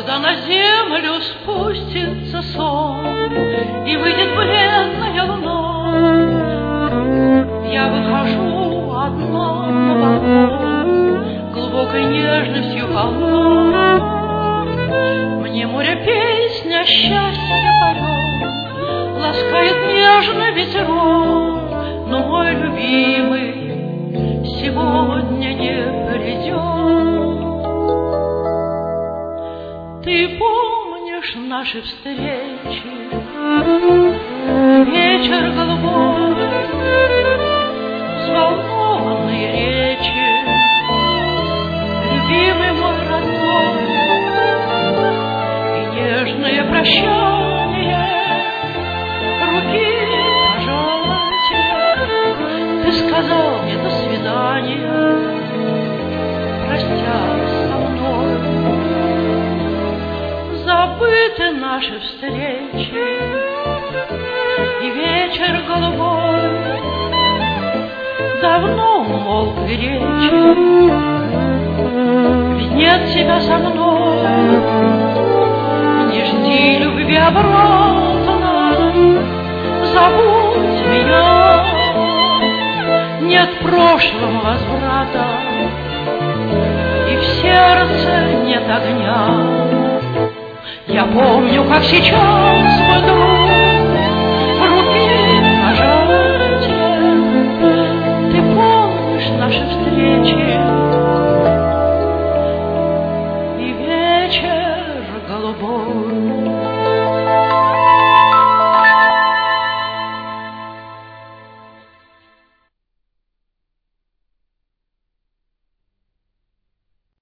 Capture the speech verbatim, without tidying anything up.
Когда на землю спустится сон и выйдет бледная луна, я выхожу одна на балкон, глубокой нежностью полна. Мне море песня счастья поет, ласкает нежно ветерок, но мой любимый сегодня не придет. Ты помнишь наши встречи, вечер голубой, взволнованные речи, любимый мой родной, и нежное прощание, руки пожатия. Ты сказал мне до свидания, простясь со мной. Забыты наши встречи и вечер голубой, давно умолкли речи, ведь нет тебя со мной. Не жди любви обратно, забудь меня, нет прошлого возврата, и в сердце нет огня. Я помню, как сейчас, мой друг, руки пожатия. Ты помнишь наши встречи